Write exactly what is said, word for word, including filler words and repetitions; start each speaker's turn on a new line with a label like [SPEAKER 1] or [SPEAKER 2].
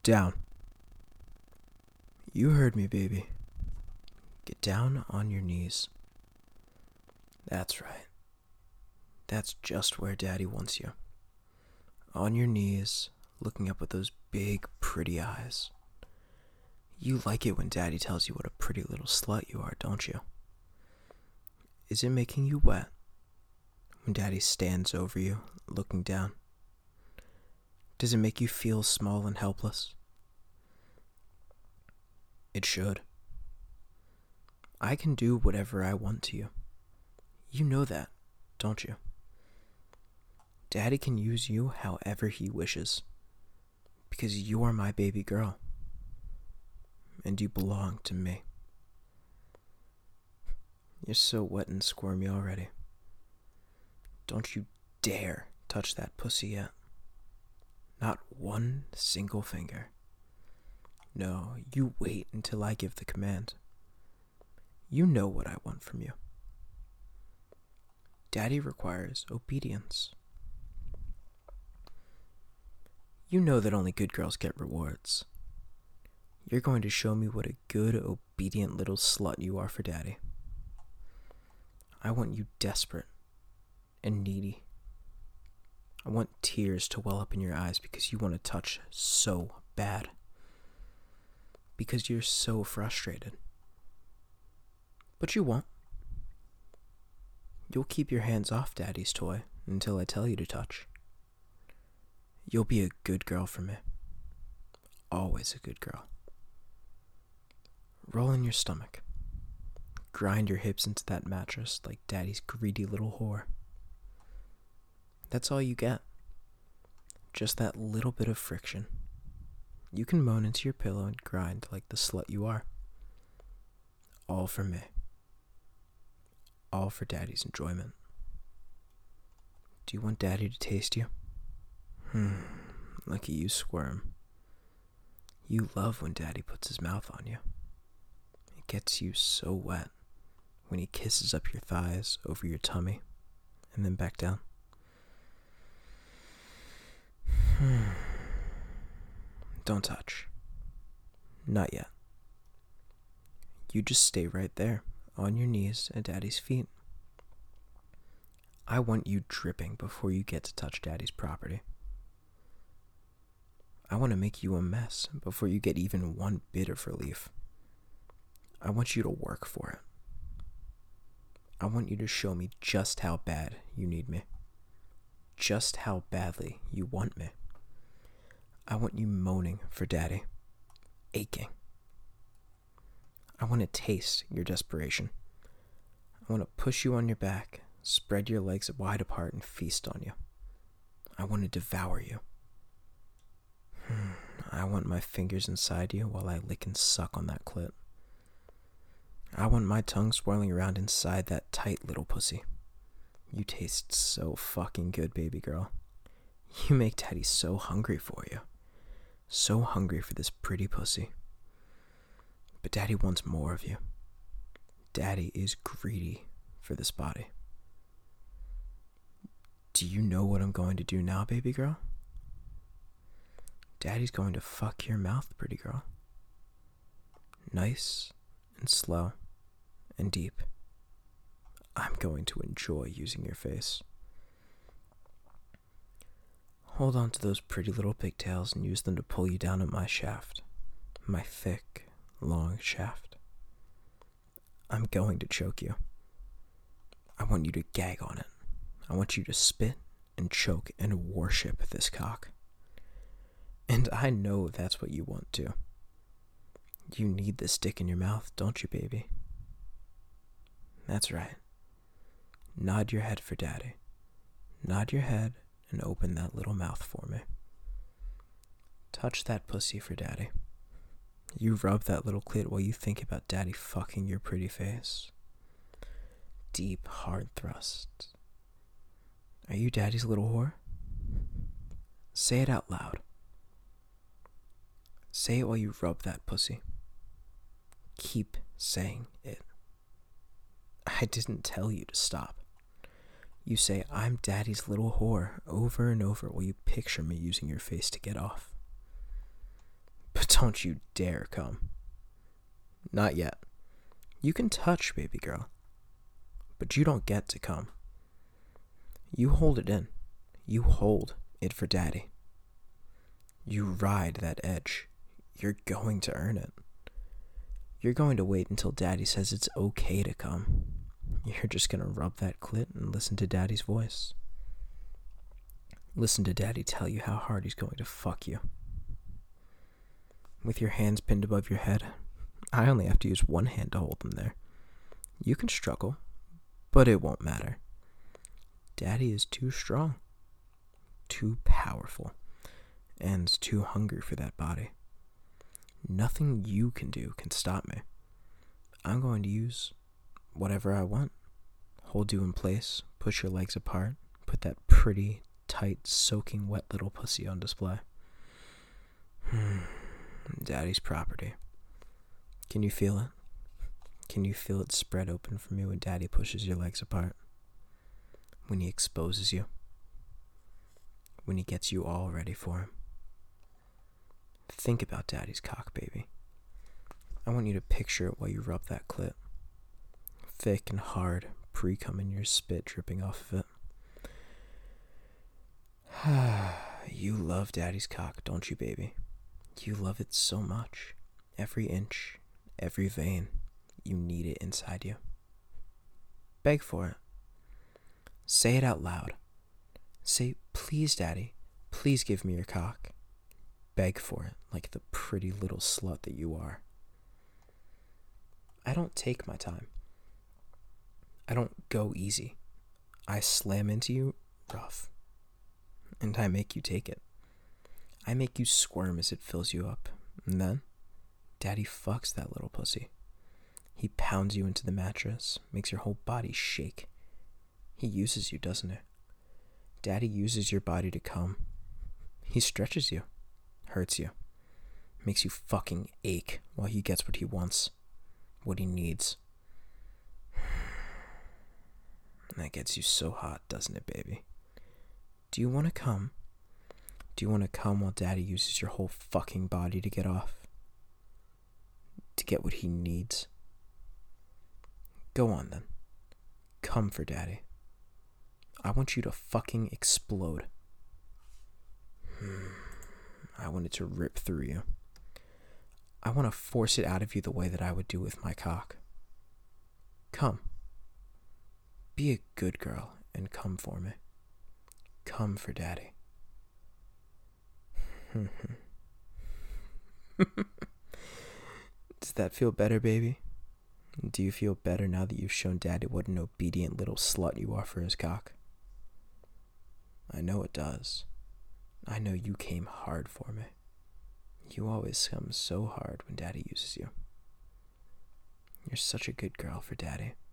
[SPEAKER 1] Down. You heard me, baby. Get down on your knees. That's right. That's just where Daddy wants you. On your knees, looking up with those big, pretty eyes. You like it when Daddy tells you what a pretty little slut you are, don't you? Is it making you wet when Daddy stands over you, looking down? Does it make you feel small and helpless? It should. I can do whatever I want to you. You know that, don't you? Daddy can use you however he wishes, because you are my baby girl, and you belong to me. You're so wet and squirmy already. Don't you dare touch that pussy yet. Not one single finger. No, you wait until I give the command. You know what I want from you. Daddy requires obedience. You know that only good girls get rewards. You're going to show me what a good, obedient little slut you are for Daddy. I want you desperate and needy. I want tears to well up in your eyes because you want to touch so bad. Because you're so frustrated. But you won't. You'll keep your hands off Daddy's toy until I tell you to touch. You'll be a good girl for me. Always a good girl. Roll in your stomach. Grind your hips into that mattress like Daddy's greedy little whore. That's all you get. Just that little bit of friction. You can moan into your pillow and grind like the slut you are. All for me. All for Daddy's enjoyment. Do you want Daddy to taste you? Hmm, look at you squirm. You love when Daddy puts his mouth on you. It gets you so wet when he kisses up your thighs, over your tummy, and then back down. Hmm. Don't touch. Not yet. You just stay right there, on your knees at Daddy's feet. I want you dripping before you get to touch Daddy's property. I want to make you a mess before you get even one bit of relief. I want you to work for it. I want you to show me just how bad you need me. Just how badly you want me. I want you moaning for Daddy. Aching. I want to taste your desperation. I want to push you on your back, spread your legs wide apart, and feast on you. I want to devour you. I want my fingers inside you while I lick and suck on that clit. I want my tongue swirling around inside that tight little pussy. You taste so fucking good, baby girl. You make Daddy so hungry for you. So hungry for this pretty pussy. But Daddy wants more of you. Daddy is greedy for this body. Do you know what I'm going to do now, baby girl? Daddy's going to fuck your mouth, pretty girl. Nice and slow and deep. I'm going to enjoy using your face. Hold on to those pretty little pigtails and use them to pull you down at my shaft. My thick, long shaft. I'm going to choke you. I want you to gag on it. I want you to spit and choke and worship this cock. And I know that's what you want too. You need this dick in your mouth, don't you, baby? That's right. Nod your head for Daddy. Nod your head and open that little mouth for me. Touch that pussy for Daddy. You rub that little clit while you think about Daddy fucking your pretty face. Deep, hard thrusts. Are you Daddy's little whore? Say it out loud. Say it while you rub that pussy. Keep saying it. I didn't tell you to stop. You say, I'm Daddy's little whore, over and over while you picture me using your face to get off. Don't you dare come. Not yet. You can touch, baby girl, but you don't get to come. You hold it in. You hold it for daddy. You ride that edge. You're going to earn it. You're going to wait until daddy says it's okay to come. You're just going to rub that clit and listen to daddy's voice. Listen to daddy tell you how hard he's going to fuck you. With your hands pinned above your head, I only have to use one hand to hold them there. You can struggle, but it won't matter. Daddy is too strong, too powerful, and too hungry for that body. Nothing you can do can stop me. I'm going to use whatever I want. Hold you in place, push your legs apart, put that pretty, tight, soaking wet little pussy on display. Daddy's property. Can you feel it? Can you feel it spread open for me when daddy pushes your legs apart? When he exposes you? When he gets you all ready for him? Think about daddy's cock, baby. I want you to picture it while you rub that clit. Thick and hard, pre-cum in your spit dripping off of it. You love daddy's cock, don't you, baby? You love it so much. Every inch, every vein, you need it inside you. Beg for it. Say it out loud. Say, please, daddy, please give me your cock. Beg for it like the pretty little slut that you are. I don't take my time. I don't go easy. I slam into you rough. And I make you take it. I make you squirm as it fills you up. And then, daddy fucks that little pussy. He pounds you into the mattress, makes your whole body shake. He uses you, doesn't he? Daddy uses your body to come. He stretches you, hurts you, makes you fucking ache while he gets what he wants, what he needs. And that gets you so hot, doesn't it, baby? Do you want to come? Do you want to come while daddy uses your whole fucking body to get off? To get what he needs? Go on then. Come for daddy. I want you to fucking explode. I want it to rip through you. I want to force it out of you the way that I would do with my cock. Come. Be a good girl and come for me. Come for daddy. Does that feel better, baby? Do you feel better now that you've shown daddy what an obedient little slut you are for his cock? I know it does. I know you came hard for me. You always come so hard when daddy uses you. You're such a good girl for daddy.